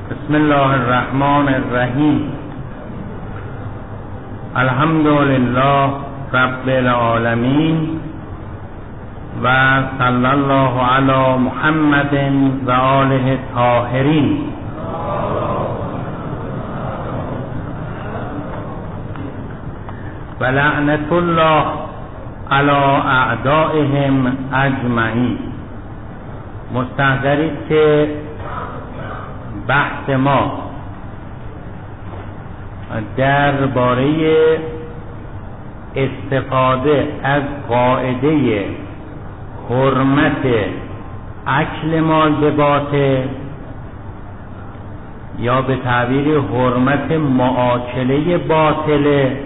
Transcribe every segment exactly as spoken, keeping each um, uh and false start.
بسم الله الرحمن الرحیم. الحمد لله رب العالمین و صلی الله علی محمد و آله الطاهرین. و لعنت الله علی اعدائهم اجمعین. مستحضرید که بحث ما درباره استفاده از قاعده حرمت اکل مال به باطل یا به تعبیر حرمت معاکله باطله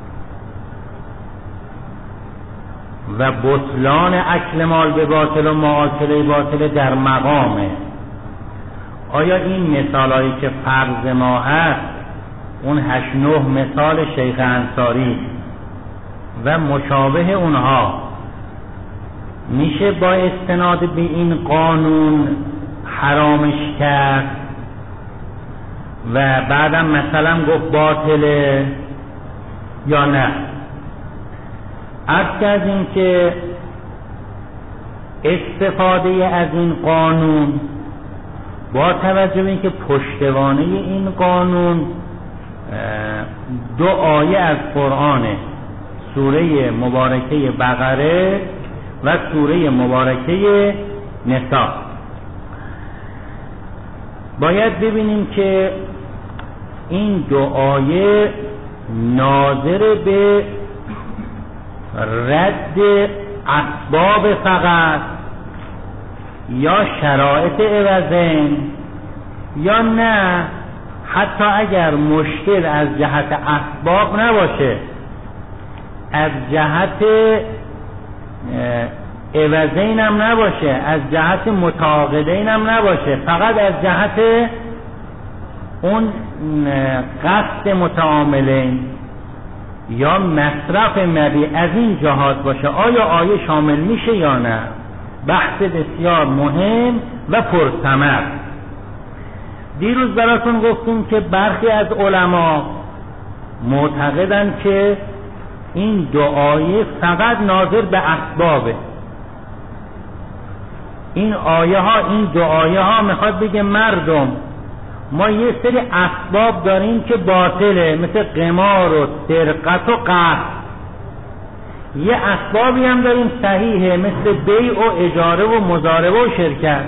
و بطلان اکل مال به باطل و معاکله باطل در مقامه. آیا این مثالایی که فرض ما هست، اون هشت نه مثال شیخ انصاری و مشابه اونها، میشه با استناد به این قانون حرامش کرد و بعدم مثلا گفت باطله یا نه؟ عرض کردیم که استفاده از این قانون با توجه به اینکه پشتوانه این قانون دو آیه از قرآن، سوره مبارکه بقره و سوره مبارکه نساء، باید ببینیم که این دو آیه ناظر به رد اسباب فقط یا شرایط عوضین، یا نه حتی اگر مشکل از جهت اسباب نباشه، از جهت عوضین هم نباشه، از جهت متعاقدین هم نباشه، فقط از جهت اون قصد متعاملین یا مصرف مبیع از این جهات باشه، آیا آیه شامل میشه یا نه؟ بحث بسیار مهم و پرثمر. دیروز براتون گفتیم که برخی از علما معتقدن که این دو آیه فقط ناظر به اسبابه. این آیه ها این دو آیه ها میخواد بگه مردم، ما یه سری اسباب داریم که باطله، مثل قمار و سرقت و قحط. یه اسبابی هم داریم صحیحه، مثل بیع و اجاره و مضاربه و شرکت.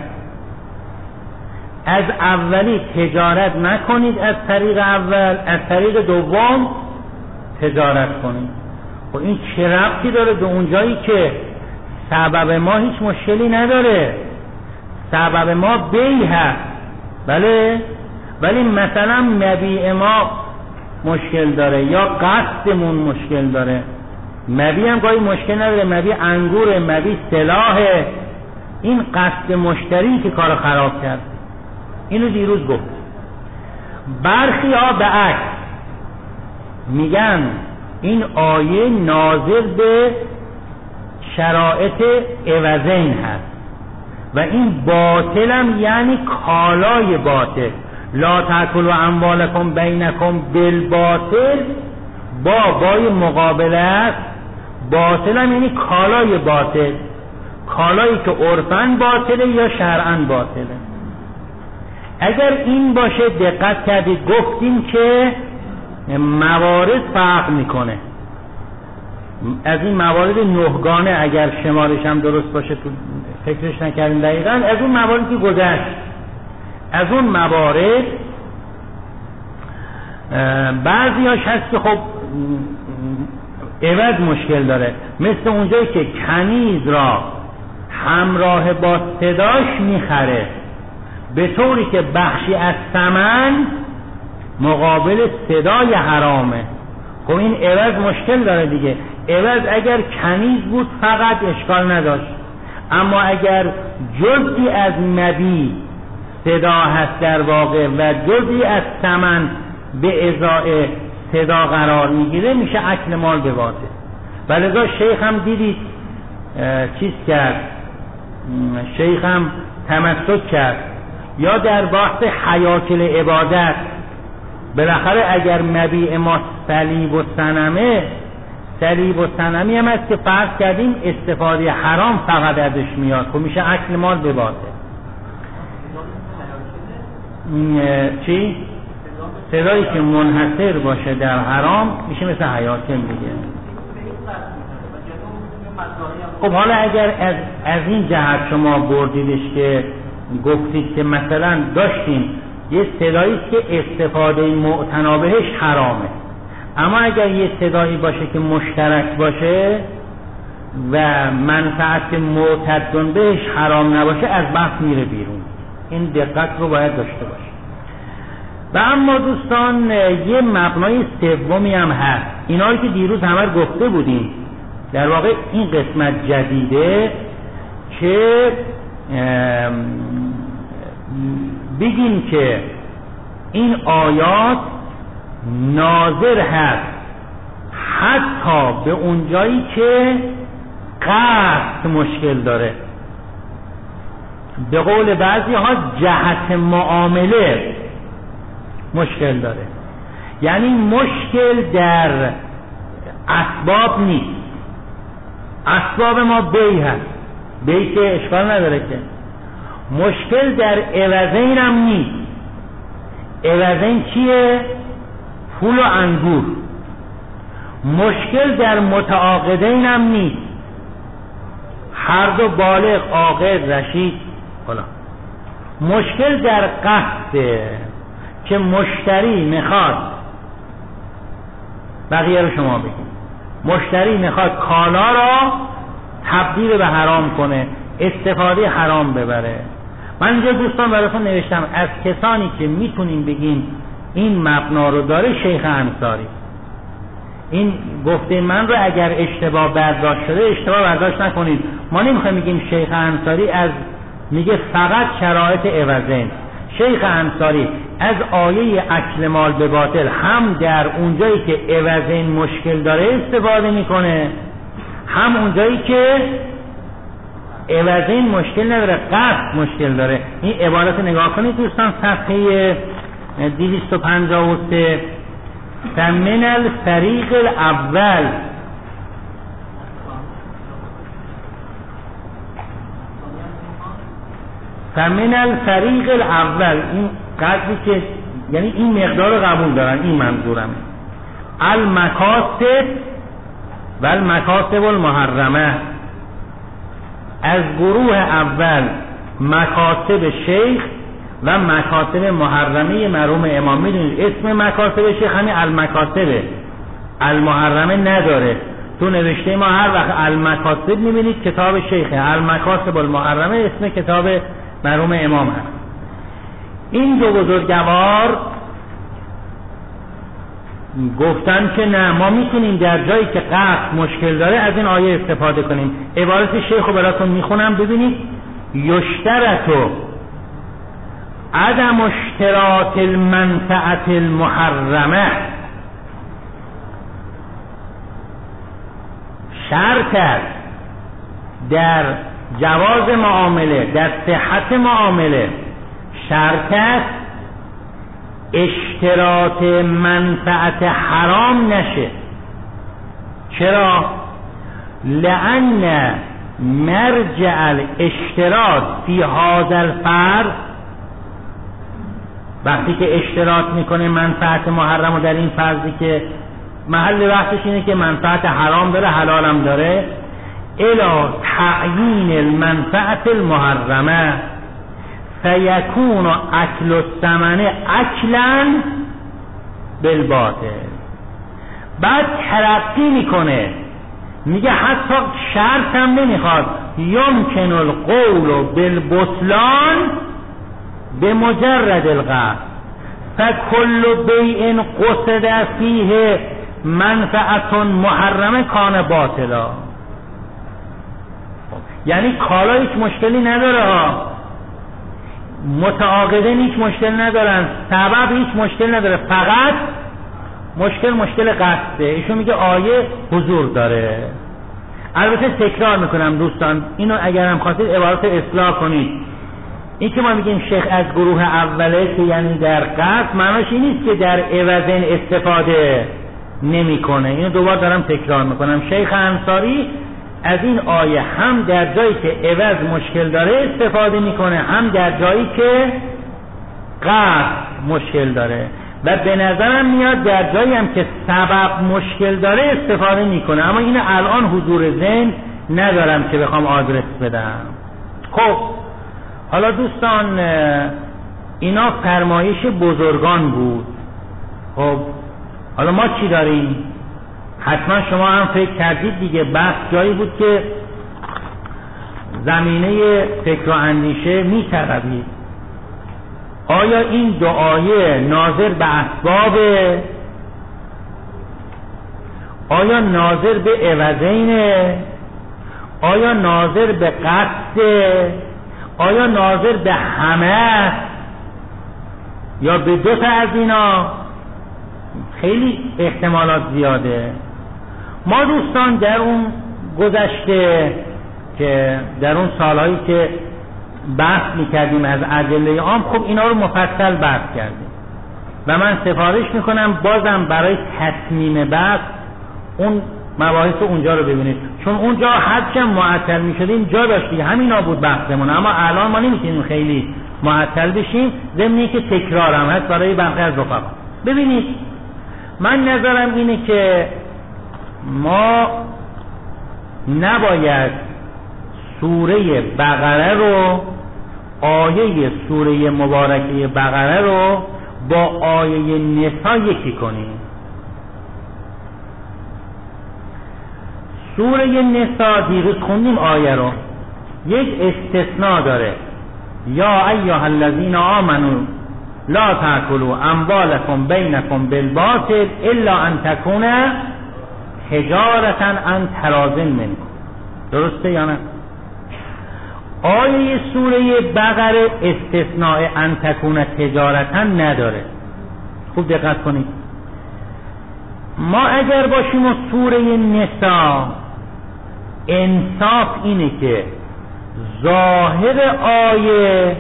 از اولی تجارت نکنید، از طریق اول، از طریق دوم تجارت کنید. و این چه ربطی داره به اونجایی که سبب ما هیچ مشکلی نداره؟ سبب ما بیع هست، بله، ولی مثلا مبیع ما مشکل داره یا قصدمون مشکل داره. مبیع هم گاهی مشکل نداره، مبیع انگوره، مبیع سلاحه. این قصد مشتری که کارو خراب کرد. اینو دیروز گفت. برخی ها به عکس میگن این آیه ناظر به شرایط عوضین هست و این باطل هم یعنی کالای باطل. لا تأکلوا اموالکم بینکم بالباطل، با بای مقابله است. باطل هم یعنی کالای باطل، کالایی که عرفاً باطله یا شرعاً باطله. اگر این باشه، دقت کردید گفتیم که موارد فرق میکنه. از این موارد نهگانه، اگر شمارش هم درست باشه، تو فکرش نکردیم دقیقاً، از اون مواردی که گذشت، از اون موارد بعضی هاش هست که خب عوض مشکل داره، مثل اونجایی که کنیز را همراه با صداش میخره به طوری که بخشی از ثمن مقابل صدای حرامه. خب این عوض مشکل داره دیگه. عوض اگر کنیز بود فقط اشکال نداشت، اما اگر جزئی از مبیع صدا هست در واقع و جزئی از ثمن به ازای صدا قرار میگیره، میشه اکل مال به باطل. ولذا شیخ هم دیدید چیز کرد، شیخ هم تمسک کرد یا در بحث حیاکل عبادت، بالاخره اگر مبیع ما صلیب و صنمه، صلیب و صنمی هم است که فرض کردیم استفاده حرام فقط ازش میاد، خب میشه اکل مال به باطل. چی؟ صدایی که منحصر باشه در حرام میشه مثل حیاکل دیگه. خب حالا اگر از, از این جهت شما بردیدش که گفتید که مثلا داشتیم یه صدایی که استفاده معتنا بهش حرامه، اما اگر یه صدایی باشه که مشترک باشه و منفعت معتدن بهش حرام نباشه، از بحث میره بیرون. این دقت رو باید داشته باشه. و اما دوستان یه مبنای سومی هم هست، اینا رو که دیروز همه گفته بودیم، در واقع این قسمت جدیده که بگیم که این آیات ناظر هست حتی به اونجایی که قصد مشکل داره. به قول بعضی ها جهت معامله مشکل داره، یعنی مشکل در اسباب نیست. اسباب ما بی هست، بی که اشکال نداره، که مشکل در عوضین هم نیست. عوضین چیه؟ پول و انگور. مشکل در متعاقدین هم نیست، هر دو بالغ، عاقل، رشید فلان. مشکل در قصده که مشتری میخواد، بقیه رو شما بگید، مشتری میخواد کالا را تبدیل به حرام کنه، استفاده حرام ببره. من اینجا دوستان براتون نوشتم از کسانی که میتونیم بگیم این مبنا رو داره شیخ انصاری. این گفته من رو اگر اشتباه برداشت شده اشتباه برداشت نکنید. ما نمیخوایم بگیم شیخ انصاری از میگه فقط شرایط عوضین. شیخ انصاری از آیه اکل مال به باطل هم در اونجایی که عوضین مشکل داره استفاده میکنه، هم اونجایی که عوضین مشکل نداره قصد مشکل داره. این عبارت نگاه کنید دوستان، صفحه دویست و پنجاه و سه. فمن الفریق الاول، فمن الفریق الاول، این قدری که یعنی این مقدار رو قبول دارن، این منظورمه. المکاسب و المکاسب المحرمه، از گروه اول مکاسب شیخ و مکاسب محرمه مرحوم امام. میدونید اسم مکاسب شیخ همین المکاسبه، المحرمه نداره. تو نوشته ما هر وقت المکاسب میبینید کتاب شیخه، المکاسب المحرمه اسم کتاب مرحوم امام هست. این دو بزرگوار گفتن که نه، ما میتونیم در جایی که قصد مشکل داره از این آیه استفاده کنیم. عبارت شیخ رو براتون میخونم ببینید. یشترطو عدم اشتراط المنفعت المحرمه، شرط است در جواز معامله، در صحت معامله شرط است اشتراط منفعت حرام نشه. چرا؟ لأن مرجع الاشتراط فی هذا الفرض، وقتی که اشتراط میکنه منفعت محرم و در این فرضی که محل بحثش اینه که منفعت حرام داره حلالم داره، الی تعیین المنفعت المحرمه فیکون اکل الثمن اکلا بالباطل. بعد ترقی میکنه، میگه حتی شرط هم نمیخواد، یمکن القول بالبطلان به مجرد القصد فکل بیع قصد فیه منفعت محرمه کان باطلا. یعنی کالا هیچ مشکلی نداره ها، متعاقدین هیچ مشکل ندارن، سبب هیچ مشکل نداره، فقط مشکل مشکل قصده. ایشون میگه آیه حضور داره. البته تکرار میکنم دوستان، اینو اگر هم خواستید عبارت اصلاح کنید. این که ما میگیم شیخ از گروه اوله که یعنی در قصد، معناش این نیست که در عوضین استفاده نمیکنه. اینو دوبار دارم تکرار میکنم. شیخ انصاری از این آیه هم در جایی که عوض مشکل داره استفاده میکنه، هم در جایی که قصد مشکل داره، و به نظرم میاد در جایی هم که سبب مشکل داره استفاده میکنه، اما این الان حضور ذهن ندارم که بخوام آدرس بدم. خب حالا دوستان، اینا فرمایش بزرگان بود. خب حالا ما چی داریم؟ حتما شما هم فکر کردید دیگه، بحث جایی بود که زمینه فکر و اندیشه می‌طلبید. آیا این دو آیه ناظر به اسباب، آیا ناظر به عوضین، آیا ناظر به قصد، آیا ناظر به همه، یا به دو تا از اینا؟ خیلی احتمالات زیاده. ما دوستان در اون گذشته که در اون سالهایی که بحث میکردیم از ادله عام، خب اینا رو مفصل بحث کردیم و من سفارش میکنم بازم برای تتمیم بحث اون مباحث اونجا رو ببینید، چون اونجا هرچند معطل میشدیم جا داشت دیگه، همینا بود بحثمون، اما الان ما نمیتونیم خیلی معطل بشیم، ضمنی که تکرار هم هست برای برخی از رفقا. ببینید من نظرم اینه که ما نباید سوره بقره رو، آیه سوره مبارکه بقره رو با آیه نساء یکی کنیم. سوره نساء دیروز خوندیم آیه رو، یک استثناء داره، یا ایها الذین آمنوا لا تأکلوا اموالکم بینکم بالباطل الا ان تکون حجارة عن تراض منکم. درسته یا نه؟ آیه سوره بقره استثناء ان تکون تجارة نداره. خوب دقت کنید. ما اگر باشیم و سوره نساء، انصاف اینه که ظاهر آیه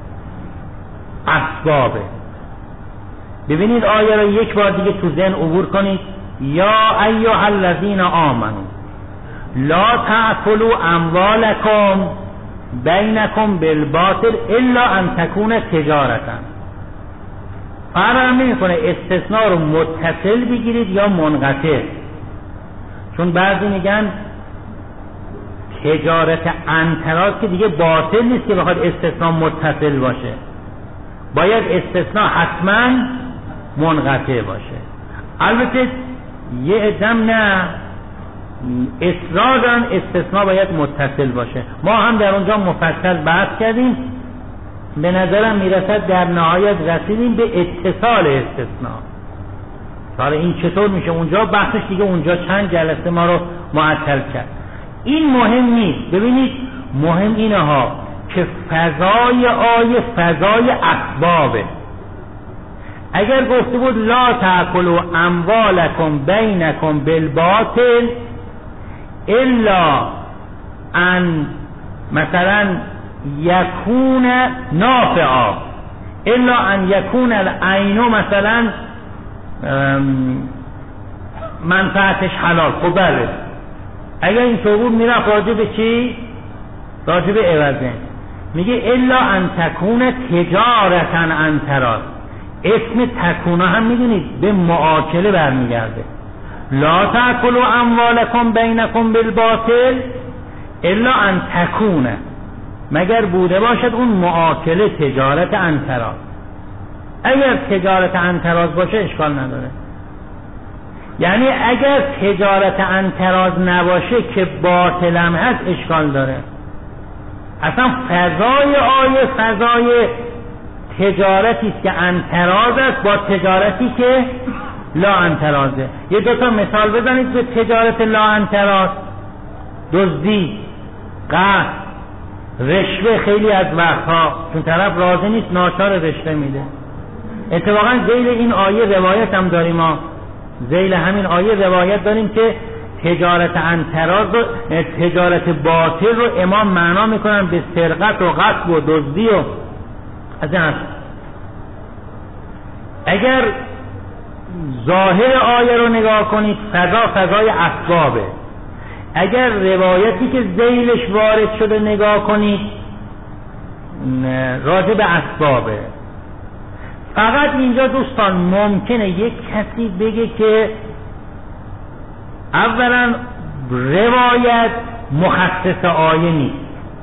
اسبابه. ببینید آیه رو یک بار دیگه تو ذهن عبور کنید. یا ایها الذین آمنوا لا تأکلوا اموالکم بینکم بالباطل الا ان تکون تجارة. فرق نمیکنه استثناء رو متصل بگیرید یا منقطع، چون بعضی میگن تجارت انتراز که دیگه باطل نیست که بخواد استثناء متصل باشه، باید استثناء حتما منقطع باشه. البته یه ادم نه اصرار دارن استثناء باید متصل باشه. ما هم در اونجا مفصل بحث کردیم، به نظرم میرسد در نهایت رسیدیم به اتصال استثناء. حالا این چطور میشه اونجا بحثش دیگه، اونجا چند جلسه ما رو معطل کرد. این مهم نیست. ببینید مهم اینه ها که فضای آیه فضای اسبابه. اگر گفته بود لا تأکلوا اموالکم بینکم بالباطل الا ان مثلا یکون نافعا، الا ان یکون العین مثلا منفعتش حلال، خب بله اگر این بود میرفت راجع به چی؟ راجع به عوضه. میگه الا ان تکون تجارتا عن تراض. اسم تکونه هم میدونید به معاکله برمیگرده. لا تأکلوا اموالکم بینکم بالباطل الا ان تکونه، مگر بوده باشد اون معاکله تجارت عن تراض. اگر تجارت عن تراض باشه اشکال نداره. یعنی اگر تجارت عن تراض نباشه که باطل هم هست اشکال داره. اصلا فضای آیه فضای تجارتی است که عن تراض است با تجارتی که لا عن تراضه. یه دو تا مثال بزنید به تجارت لا عن تراض. دزدی، قحط، رشوه. خیلی از وقتها چون طرف راضی نیست ناچار رشوه میده. اتفاقا ذیل این آیه روایت هم داریم، ما ذیل همین آیه روایت داریم که تجارت عن تراض رو، تجارت باطل رو امام معنا میکنن به سرقت و غصب و دزدی و از این اگر ظاهر آیه رو نگاه کنید فضا فضای اسبابه، اگر روایتی که ذیلش وارد شده نگاه کنید راجع به اسبابه. فقط اینجا دوستان ممکنه یک کسی بگه که اولا روایت مخصص آیه نیست،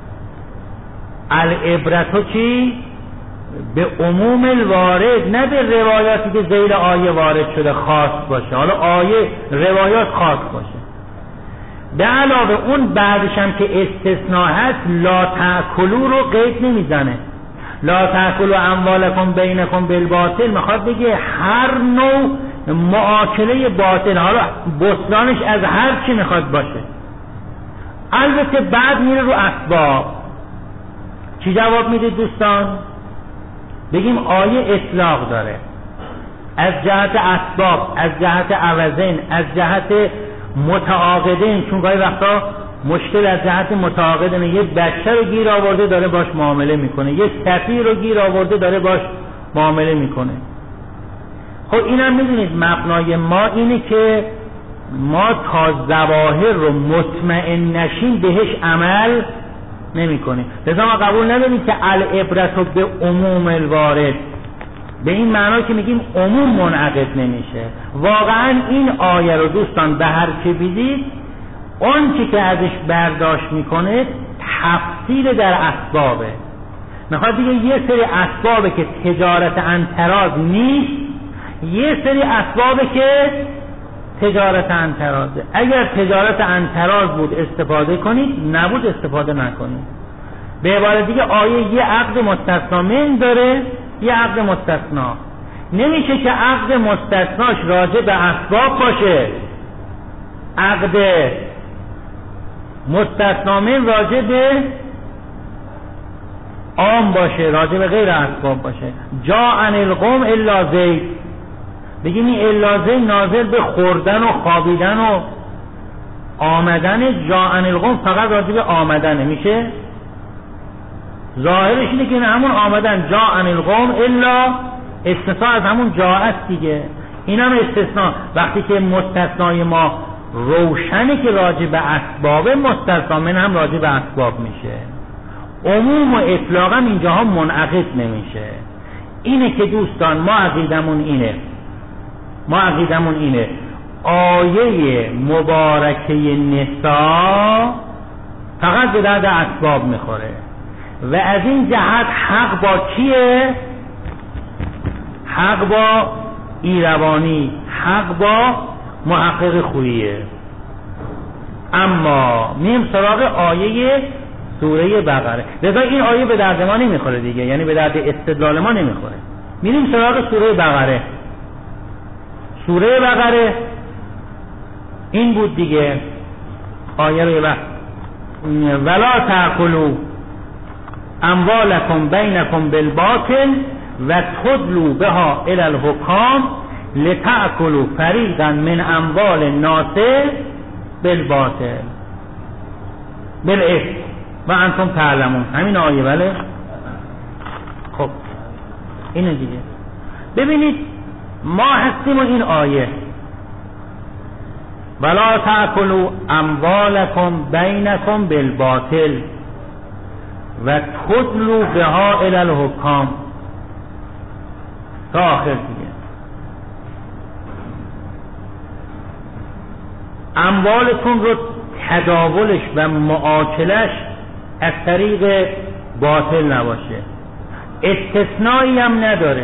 العبرتو چی؟ به عموم الوارد، نه به روایاتی که ذیل آیه وارد شده خاص باشه. حالا آیه روایات خاص باشه، به علاوه اون بعدش هم که استثناء هست لا تأکلوا رو قید نمیزنه. لا تأکلوا اموالکم بینکم بالباطل میخواد بگه هر نوع معاکله باطل، حالا بطلانش از هر چی میخواد باشه. البته بعد میره رو اسباب. چی جواب میده دوستان؟ بگیم آیه اطلاق داره از جهت اسباب، از جهت عوضین، از جهت متعاقدین، چون گاهی وقتا مشکل از جهت متعاقدین، یه بچه رو گیر آورده داره باش معامله میکنه، یه سفیر رو گیر آورده داره باش معامله میکنه. خب اینم میدونید مبنای ما اینه که ما تا ظواهر رو مطمئن نشیم بهش عمل نمی کنیم. لذا ما قبول نداریم که العبرت به عموم الوارد، به این معنا که میگیم عموم منعقد نمیشه. واقعا این آیه رو دوستان به هر که بیدید اون چی که ازش برداشت میکنه تفصیل در اسبابه. میخواد دیگه یه سری اسبابه که تجارت انتراز نیست، یه سری اسبابه که تجارت انترازه. اگر تجارت انتراز بود استفاده کنید، نبود استفاده نکنید. به عبارت دیگه آیه یه عقد مستثنا من داره، یه عقد مستثنا. نمیشه که عقد مستثناش راجع به اسباب باشه، عقد مستثنا من راجع به عام باشه، راجع به غیر اسباب باشه. جاء عن القوم الا زید، بگیم این الا زید نازل به خوردن و خوابیدن و آمدن. جاء عن القوم فقط راجع به آمدنه، میشه ظاهرش اینه که همون آمدن. جاء عن القوم الا استثناء از همون جاء است دیگه، این هم استثناء. وقتی که مستثنای ما روشنه که راجع به اسباب، مستثنا من هم راجع به اسباب میشه. عموم و اطلاقا اینجاها منعقد نمیشه. اینه که دوستان ما عقیدمون اینه ما عقیدمون اینه آیه مبارکه نساء فقط به درد اسباب میخوره و از این جهت حق با کیه؟ حق با ایروانی، حق با محقق خوییه. اما میم سراغ آیه سوره بقره. لذا این آیه به درد ما نمیخوره دیگه، یعنی به درد استدلال ما نمیخوره. میریم سراغ سوره بقره. سوره بقره این بود دیگه، آیه رو یه وقت ولا تأکلوا اموالکم بینکم بالباطل و تدلوا بها الی الحکام لتأکلوا فریقا من اموال الناس بالباطل بالاثم و انتم تعلمون. همین آیه بله. خب اینه دیگه. ببینید ما هستیم و این آیه ولا تأکلوا اموالکم بینکم بالباطل و تدلوا بها الی الحکام تا آخر دیگه. اموالتون رو تداولش و معاکلش از طریق باطل نباشه، استثنایی هم نداره.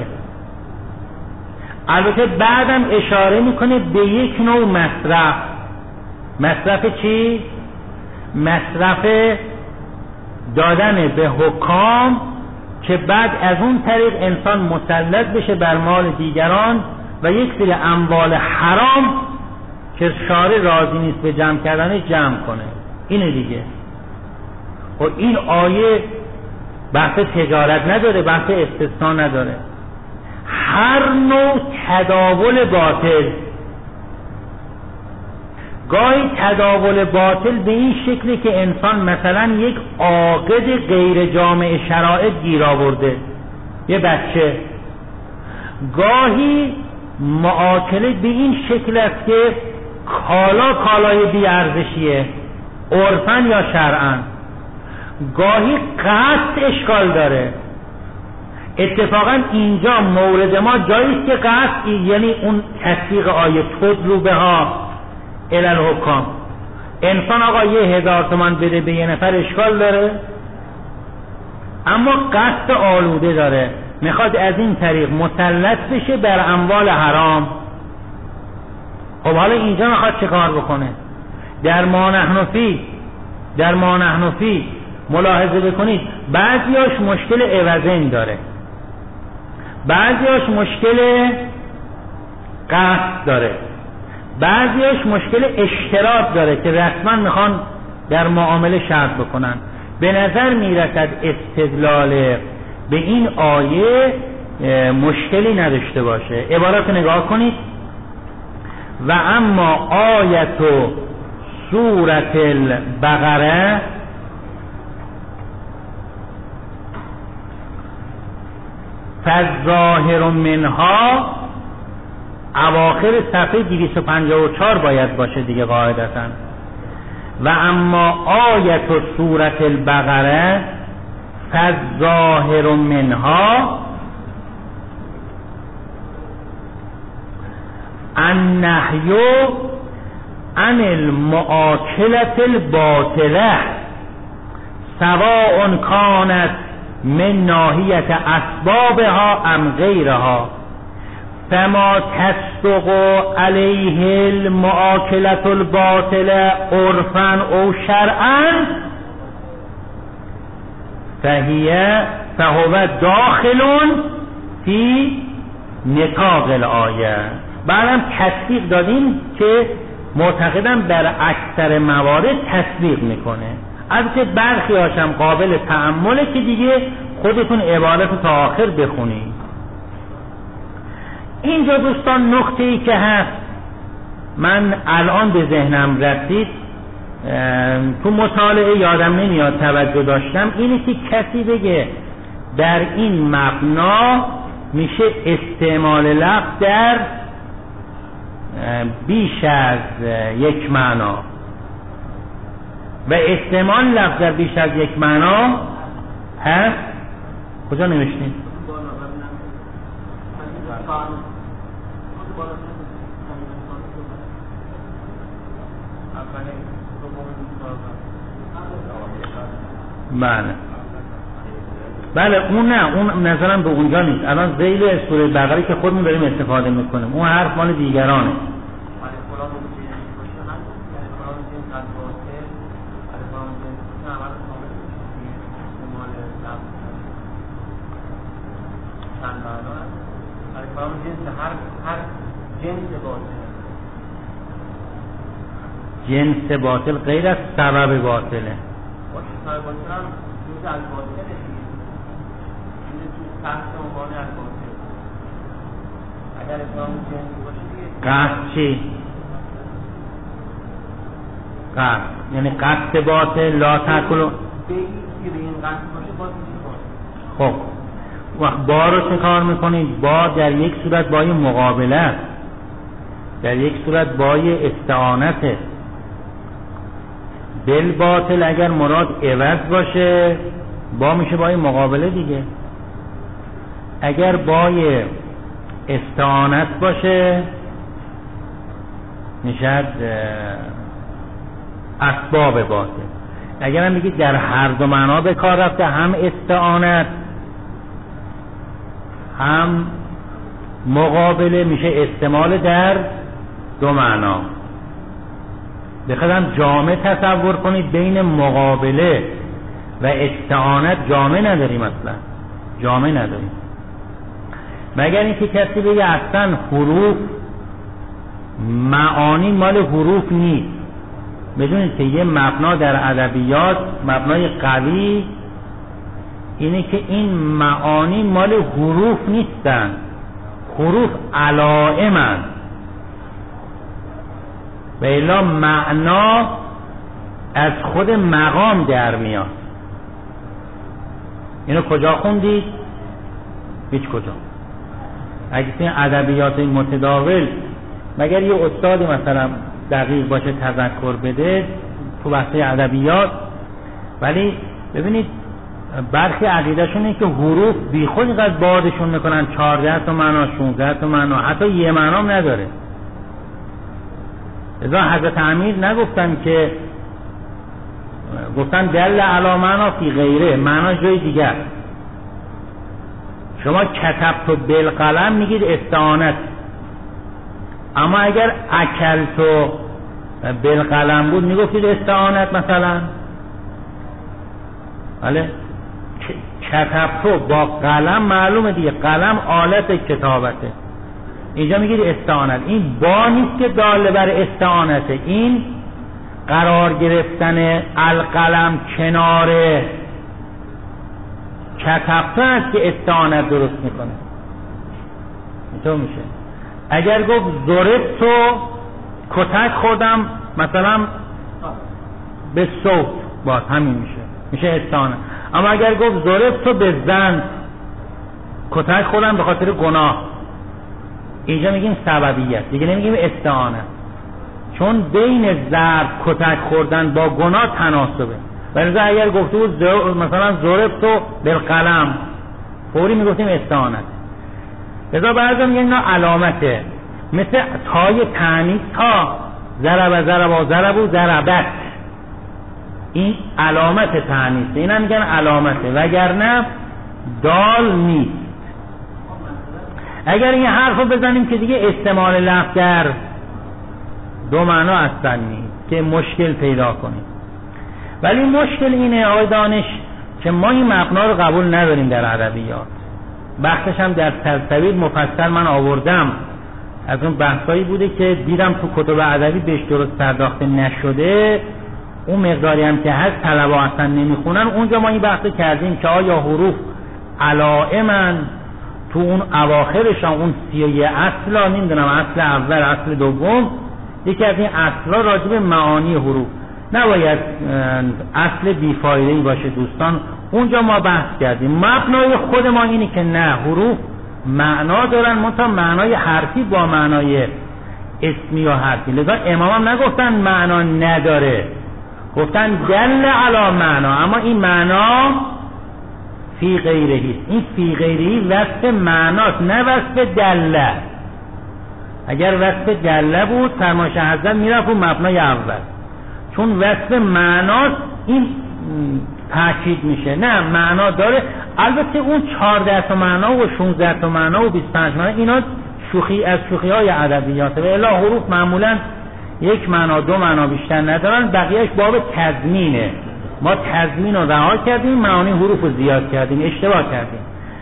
البته بعدم اشاره میکنه به یک نوع مصرف. مصرف چی؟ مصرف دادن به حکام که بعد از اون طریق انسان مسلط بشه بر مال دیگران و یک سری اموال حرام که شارع راضی نیست به جمع کردنش جمع کنه. اینه دیگه. و این آیه بحث تجارت نداره، بحث استثناء نداره. هر نوع تداول باطل، گاهی تداول باطل به این شکلی که انسان مثلا یک عاقد غیر جامع شرایط گیر آورده، یه بچه. گاهی معاکله به این شکل است که کالا کالای بی ارزشیه عرفاً یا شرعاً. گاهی قصد اشکال داره. اتفاقا اینجا مورد ما جاییست که قصد، یعنی اون تطبیق آیه تدلو بها الی الحکام. انسان آقا یه هزار تومان بده به یه نفر اشکال داره، اما قصد آلوده داره، میخواد از این طریق مسلط بشه بر اموال حرام. خب حالا اینجا میخواد چه کار بکنه؟ در ما نحن فی در ما نحن فی ملاحظه بکنید بعضیاش مشکل عوضین داره، بعضیاش مشکل قصد داره، بعضیاش مشکل اشتراط داره که رسما میخوان در معامله شرط بکنن. به نظر میرسد استدلال به این آیه مشکلی نداشته باشه. عبارت نگاه کنید: و اما آیت و سورة البقره فالظاهر منها، اواخر صفحه دویست و پنجاه و چهار باید باشه دیگه قاعدتاً. و اما آیت و سورة البقره فالظاهر منها النهی عن المعاکلة الباطله سواء کانت من ناحیت اسبابها ام غیرها، فما تصدق علیه المعاکلة الباطله عرفا او شرعا فهی فهو داخل فی نطاق الآیه. بعدم تصدیق دادیم که معتقدم در اکثر موارد تصدیق میکنه. البته برخی هاشم قابل تأمله که دیگه خودتون عبارت تا آخر بخونید. اینجا دوستان نکته ای که هست من الان به ذهنم رسید، تو مطالعه یادم نمیاد توجه داشتم، اینه که کسی بگه در این مبنا میشه استعمال لفظ در بیش از یک معنا و استعمال لفظ در بیش از یک معنا هست. کجا نوشتین؟ بله بله اون نه، اون نظرم به اونجا نیست. الان ذیل سوره بقره که خودمون داریم استفاده میکنیم اون حرف مال دیگرانه. جنس باطل غیر از سبب باطله. قصد چی؟ قصد یعنی قصد باطل. لا تاکلوا. خب وقت با رو چه کار میکنید؟ با در یک صورت با مقابله، در یک صورت با استعانته. بل باطل اگر مراد عوض باشه با میشه با مقابله دیگه. اگر با استعانت باشه میشه اسباب باطل. اگر هم بگید در هر دو معنا به کار رفته، هم استعانت هم مقابله، میشه استعمال در دو معنا. بخواهم جامع تصور کنید بین مقابله و استعانت جامع نداریم، اصلا جامع نداریم. مگر اینکه کسی بگه اصلا حروف معانی مال حروف نیست. بدونید که یه مبنا در ادبیات، مبنای قوی اینه که این معانی مال حروف نیستن، حروف علائمن و الا معنا از خود مقام در میاد. اینو کجا خوندید؟ هیچ کجا. اگه این ادبیات متداول مگر یه استاد مثلا دقیق باشه تذکر بده تو بحث ادبیات، ولی ببینید برخی عقیدهشون اینه که حروف بیخود اینقدر بادشون میکنن چهارده تا معنا، شانزده تا معنا، حتی یه معنا هم نداره. لذا حضرت امیر نگفتن که، گفتن دل علی معنا فی غیره، معنا جای دیگر. شما کتبت بالقلم میگید استعانت، اما اگر اکلت بالقلم بود میگفتید استعانت مثلا. بله کتبت با قلم معلومه دیگه، قلم آلت کتابته، اینجا میگید استعانت. این با نیست که داله بر استعانته، این قرار گرفتن القلم کنار کتبت است که استعانت درست میکنه. اینطور میشه. اگر گفت ضربت تو کتک خوردم مثلا به صوت، باز همین میشه، میشه استعانت. اما اگر گفت ضربت تو به زن کتک خوردم به خاطر گناه، اینجا میگیم سببیت، دیگه نمیگیم استعانت، چون بین ضرب کتک خوردن با گناه تناسبه. ولی اگر گفته بود مثلا ضربت تو بالقلم، فوری میگفتیم استعانت. لذا بعضی میگن اینا علامته، مثل تای تعنیث تا، ضرب ضرب و ضرب و ضربت، این علامت تعنیثه، اینا میگن علامته، وگرنه دال نیست. اگر این حرفو بزنیم که دیگه استعمال لفظ در دو معنا اصلا نیست که مشکل پیدا کنیم. ولی مشکل اینه آقای دانش که ما این مبنا رو قبول نداریم در ادبیات. بحثش هم در سلسبیل مفصل من آوردم، از اون بحثایی بوده که دیدم تو کتب ادبی بهش درست پرداخته نشده، اون مقداری هم که هست طلبا اصلا نمیخونن. اونجا ما این بحث کردیم که آیا حروف علائمن، تو اون اواخرش هم اون سی و یه اصلا، نمیدونم اصل اول اصل دوم، یکی از این اصلا راجب معانی حروف، نباید اصل بیفایده‌ای باشه دوستان. اونجا ما بحث کردیم مبنای خود ما اینه که نه، حروف معنا دارن، منتها معنای حرفی با معنای اسمی و حرفی. لذا امام هم نگفتن معنا نداره، گفتن دل علی معنا، اما این معنا فی غیرهی، این فی غیرهی وصف معناست نه وصف دله. اگر وصف دله بود فرمایش حضرت میرفت مبنای اول، چون وصف معناست این تاکید میشه. نه معنا داره، البته اون چهارده تا معنا و شانزده تا معنا و بیست و پنج معنا اینا شوخی از شوخی های ادبیات، و الا حروف معمولا یک معنا دو معنا بیشتر ندارن، بقیهش باب تضمینه. ما تضمین رو رها کردیم، معانی حروف رو زیاد کردیم، اشتباه کردیم.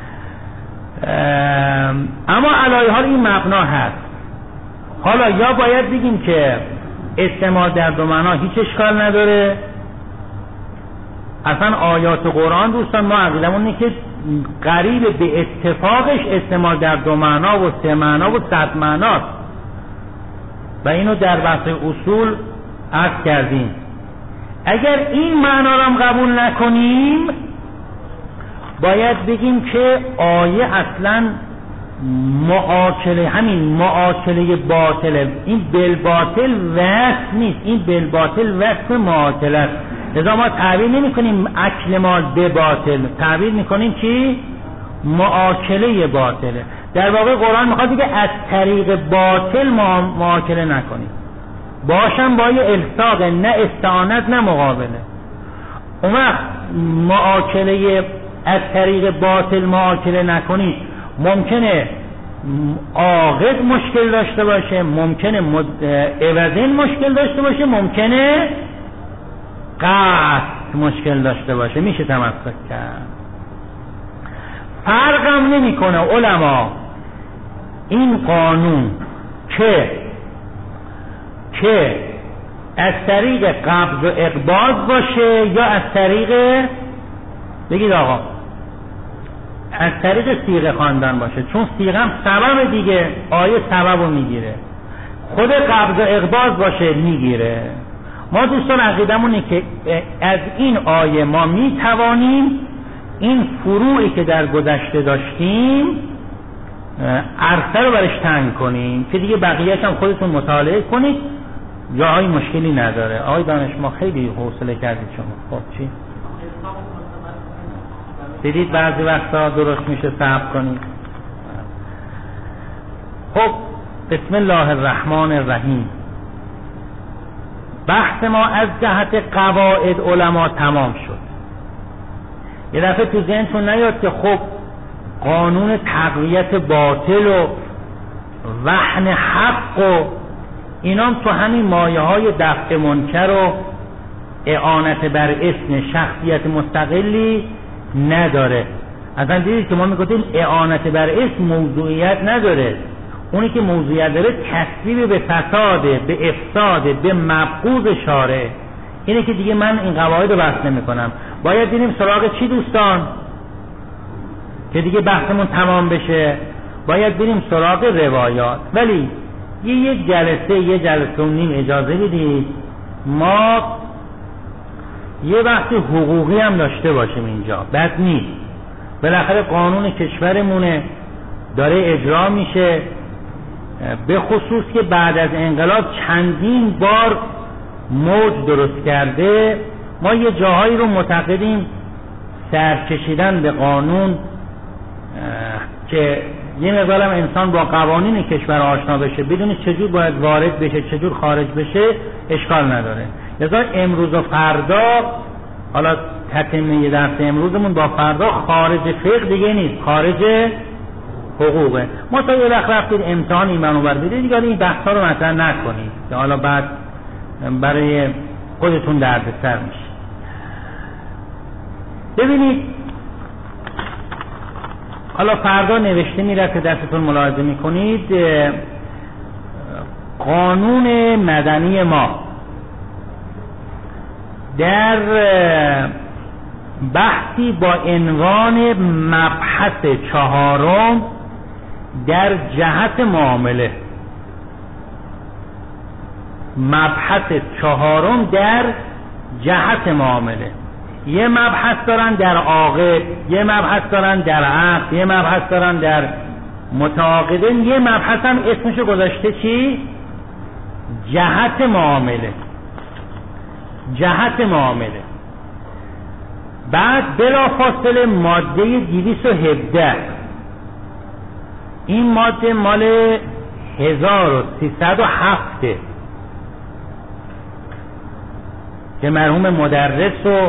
اما علی حال این مبنا هست. حالا یا باید بگیم که استعمال در دو معنا هیچ اشکال نداره، اصلا آیات قرآن دوستان ما عقیدمون اینه که قریب به اتفاقش استعمال در دو معنا و سه معنا و صد معناست، و اینو در بحث اصول عرض کردیم. اگر این معنا رو هم قبول نکنیم باید بگیم که آیه اصلا معاکله، همین معاکله باطله، این بالباطل وصف نیست، این بالباطل وصف معاکله است. لذا ما تعبیر نمی کنیم اکل مال به باطل، تعبیر می کنیم چی؟ معاکله باطله. در واقع قرآن میخواد دیگه از طریق باطل معاکله نکنیم، باشم با یه الصاق، نه استعانت نه مقابله. اون وقت معاکله از طریق باطل معاکله نکنید، ممکنه عاقد مشکل داشته باشه، ممکنه عوضین مشکل داشته باشه، ممکنه قصد مشکل داشته باشه، میشه تمسک کرد. فرقم نمی کنه علما این قانون که که از طریق قبض و اقباض باشه یا از طریق، بگید آقا، از طریق صیغه خواندن باشه، چون صیغه هم سبب دیگه، آیه سبب رو میگیره، خود قبض و اقباض باشه میگیره. ما دوستان عقیدمونه که از این آیه ما میتوانیم این فروعی که در گذشته داشتیم عرصه رو برش تنگ کنیم که دیگه بقیه‌اش هم خودتون مطالعه کنید، جاهای مشکلی نداره. آقای دانش ما خیلی حوصله کردید شما. خب چی؟ دیدید بعضی وقتا درست میشه صبر کنید. خب بسم الله الرحمن الرحیم. بحث ما از جهت قواعد علما تمام شد. یه دفعه تو ذهنتون نیاد که خب قانون تقویت باطل و وحن حق و اینام تو همین مایه های دفع منکر و اعانت بر اسم شخصیت مستقلی نداره. اصلا دیدید که ما میگفتیم اعانت بر اسم موضوعیت نداره، اونی که موضوعیت داره تصویب به فساده، به افساده، به مبغوض شارع. اینه که دیگه من این قواعد رو بحث نمی کنم. باید بریم سراغ چی دوستان؟ که دیگه بحثمون تمام بشه باید بریم سراغ روایات. ولی یه یک جلسه یه جلسه و نیم اجازه بدید ما یه بحث حقوقی هم داشته باشیم اینجا. بد نیست، بالاخره قانون کشورمونه داره اجرا میشه، به خصوص که بعد از انقلاب چندین بار موج درست کرده. ما یه جاهایی رو معتقدیم سرکشیدن به قانون که یه مقدارم انسان با قوانین کشور آشنا بشه، بدون چجور باید وارد بشه چجور خارج بشه اشکال نداره. لذا امروز و فردا، حالا تتمه درس امروزمون با فردا خارج فقه دیگه نیست، خارج حقوقه. ما تا یه وقت رفتید امتحان ایمان اوبر بدید دیگه این بحثا رو مثلا نکنید که حالا بعد برای خودتون دردسر میشه. ببینید حالا فردا نوشته میره که دستتون ملاحظه میکنید قانون مدنی ما در بحثی با عنوان مبحث چهارم در جهت معامله، مبحث چهارم در جهت معامله، یه مبحث دارن در عاقد، یه مبحث دارن در عقد، یه مبحث دارن در متعاقدین، یه مبحث هم اسمشو گذاشته چی؟ جهت معامله. جهت معامله. بعد بلافاصله ماده دویست و هفده، این ماده مال هزار و سیصد و هفت که مرحوم مدرس و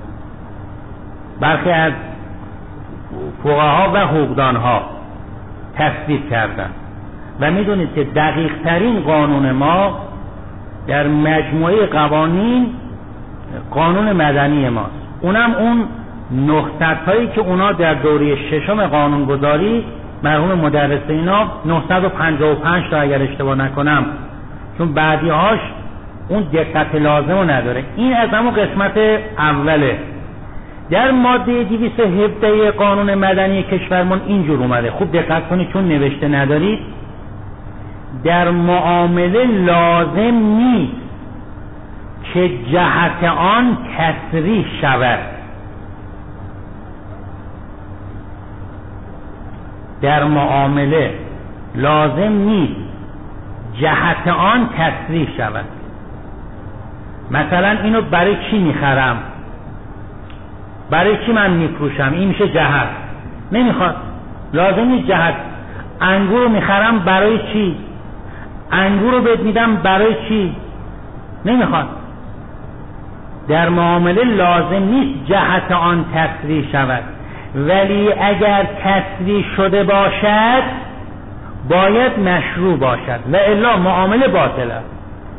برخی از فقها و حقوقدانها تصویب کردن و میدونید که دقیق ترین قانون ما در مجموعه قوانین قانون مدنی ماست. اونم اون نهصد هایی که اونا در دوره ششم قانون گذاری مرحوم مدرس اینا نهصد و پنجاه و پنج تا اگر اشتباه نکنم، چون بعدی هاش اون دقت لازم رو نداره. این از همون قسمت اوله. در ماده دویست و هفده قانون مدنی کشورمون اینجور اومده، خوب دقت کنید چون نوشته ندارید. در معامله لازم نیست که جهت آن تصریح شود. در معامله لازم نیست جهت آن تصریح شود. مثلا اینو برای چی میخرم، برای چی من میفروشم، این میشه جهت. نمیخواد، لازم نیست جهت. انگور رو میخرم برای چی، انگور رو بهت میدم برای چی، نمیخواد. در معامله لازم نیست جهت آن تصریح شود، ولی اگر تصریح شده باشد باید مشروع باشد و الا معامله باطل است.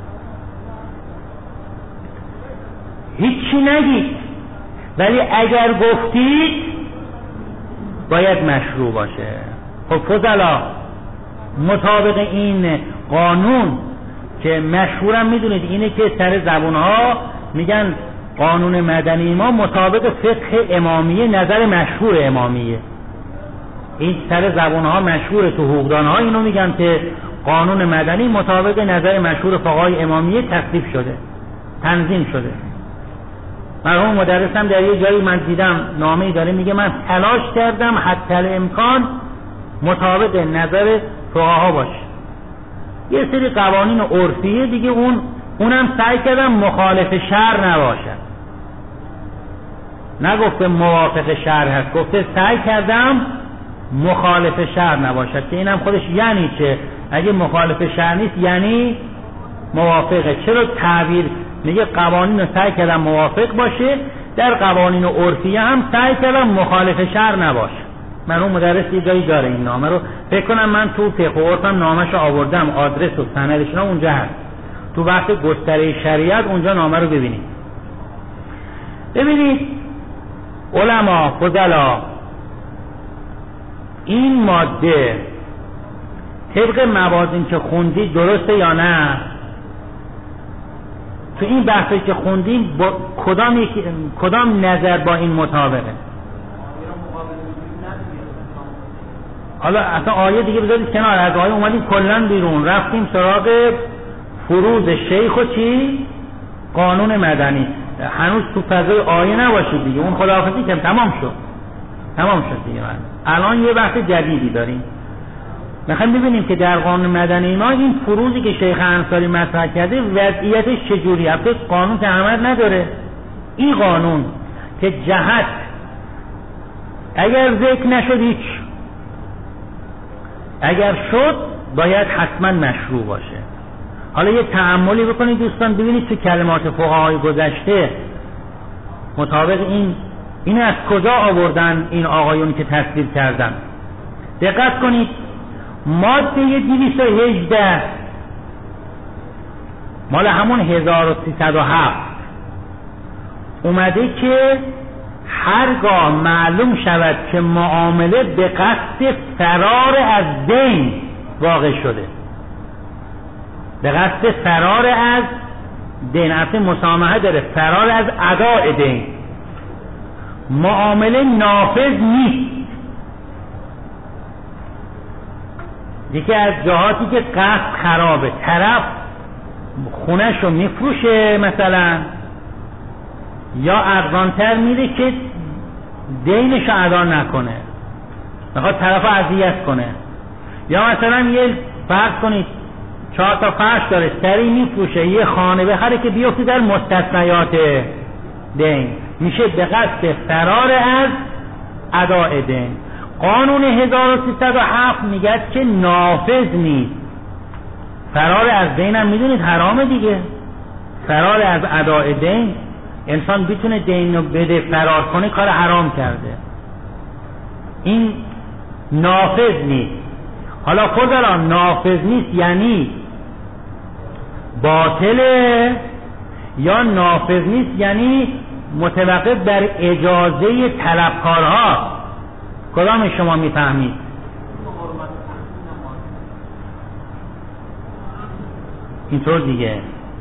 هیچی نگید ولی اگر گفتید باید مشروع باشه. خب فضلا مطابق این قانون که مشهورم میدونید اینه که سر زبونها میگن قانون مدنی ما مطابق فقه امامیه، نظر مشهور امامیه. این سر زبونها مشهور تو حقوقدانها اینو میگن که قانون مدنی مطابق نظر مشهور فقهای امامیه تصویب شده، تنظیم شده. مرحوم مدرسم در یه جایی من دیدم نامه‌ای داره میگه من تلاش کردم حتی الامکان مطابق نظر فقها باشه. یه سری قوانین عرفیه دیگه اون اونم سعی کردم مخالف شرع نباشد. نگفته موافق شرع هست، گفته سعی کردم مخالف شرع نباشد، که اینم خودش یعنی چه؟ اگه مخالف شرع نیست یعنی موافقه. چرا تعبیر میگه قوانین رو سعی کردم موافق باشه، در قوانین عرفیه هم سعی کردم مخالف شرع نباشه. من اون مدرس یه جایی داره این نامه رو، فکر کنم من تو فقه و عرفم نامه‌شو آوردم، آدرس و سندش اونجا هست، تو بحث گستره شریعت اونجا نامه رو ببینید. ببینید علما فضلا این ماده طبق موازین که خوندی درسته یا نه؟ تو این بحثی که خوندیم با کدام کدام نظر با این مطابقه؟ حالا اصلا آیه دیگه بذارید کنار، از آیه اومدیم کلا بیرون، رفتیم سراغ فروض شیخ و چی؟ قانون مدنی. هنوز تو فضای آیه نباشید دیگه، اون خداحافظی که تمام شد تمام شد دیگه. من الان یه بحث جدیدی داریم، میخوایم ببینیم که در قانون مدنی ما این فروضی که شیخ انصاری مطرح کرده وضعیتش چجوری هست. قانون که اهمیت نداره، این قانون که جهت اگر ذکر نشد هیچ، اگر شد باید حتما مشروع باشه. حالا یه تأملی بکنید دوستان، ببینید تو کلمات فقهای گذشته مطابق این این از کجا آوردن این آقایون که تصدیل کردن. دقت کنید ماده دویست و هجده مال همون هزار و سیصد و هفت اومده که هرگاه معلوم شود که معامله به قصد فرار از دین واقع شده، به قصد فرار از دین، اصلا مسامحه داره، فرار از اداء دین، معامله نافذ نیست. یکی از جهاتی که قصد خرابه، طرف خونه‌شو میفروشه مثلا، یا ارزانتر میره که دینشو ادا نکنه، میخواد طرفو اذیت کنه، یا مثلا یه فرض کنید چهار تا فرش داره سری میفروشه یه خانه بخره که بیفته در مستثنیات دین، میشه به قصد فرار از اداء دین. قانون هزار و سیصد و هفت میگه که نافذ نیست. فرار از دین هم میدونید حرامه دیگه، فرار از اداء دین، انسان بتونه دین رو بده فرار کنه کار حرام کرده، این نافذ نیست. حالا خدا نافذ نیست یعنی باطله یا نافذ نیست یعنی متوقف بر اجازه طلبکارها؟ کدام شما میفهمید؟ اینطور دیگه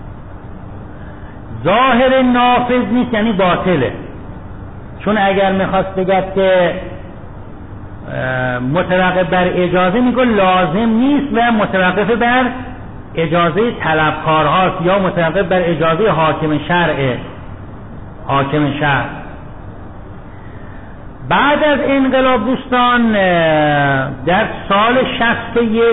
ظاهر نافذ نیست یعنی باطله، چون اگر میخواست بگد که متوقف بر اجازه میگه لازم نیست و متوقف بر اجازه طلبکارهاست یا متوقف بر اجازه حاکم شرع حاکم شرع. بعد از انقلاب دوستان در سال شصت و یک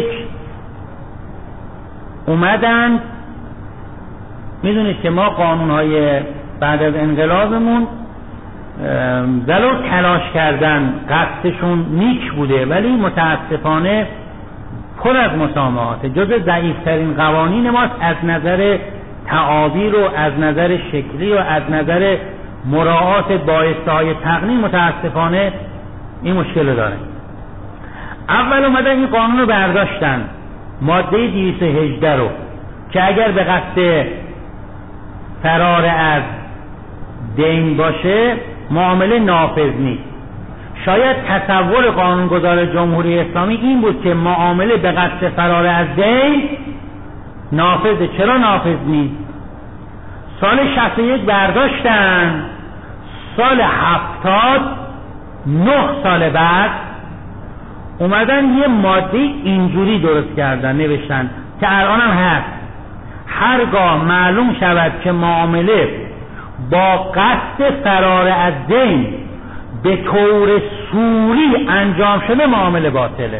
اومدن، میدونید که ما قانونهای بعد از انقلابمون ولو تلاش کردن قصدشون نیک بوده ولی متاسفانه پر از مسامحات، جز ضعیفترین قوانین ماست از نظر تعابیر و از نظر شکلی و از نظر مراعات بایسته های تقنین. متاسفانه این مشکل داره. اول اومدن این قانون رو برداشتن، ماده دویست و هجده رو، که اگر به قصد فرار از دین باشه معامله نافذ نیست. شاید تصور قانونگذار جمهوری اسلامی این بود که معامله به قصد فرار از دین نافذه. چرا نافذ نیست؟ سال شصت و یک برداشتن، سال هفتاد نه سال بعد اومدن یه ماده اینجوری درست کردن، نوشتن که الان هم هست: هرگاه معلوم شود که معامله با قصد فرار از دین به طور سوری انجام شده معامله باطله.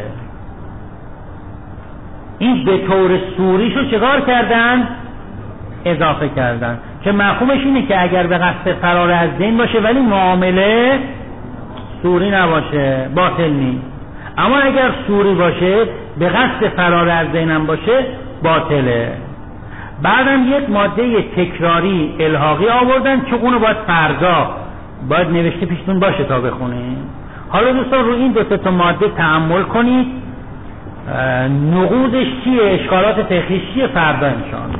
این به طور سوریشو چکار کردن؟ اضافه کردن که مفهومش اینه که اگر به قصد فرار از دین باشه ولی معامله سوری نباشه باطل نیست، اما اگر سوری باشه به قصد فرار از دینم باشه باطله. بعدم یک ماده تکراری الحاقی آوردن که اونو باید فردا باید نوشته پیشتون باشه تا بخونید. حالا دوستان رو این دو تا ماده تأمل کنید، نقوضش چیه، اشکالات فقهیش چیه، فردا انشاءالله.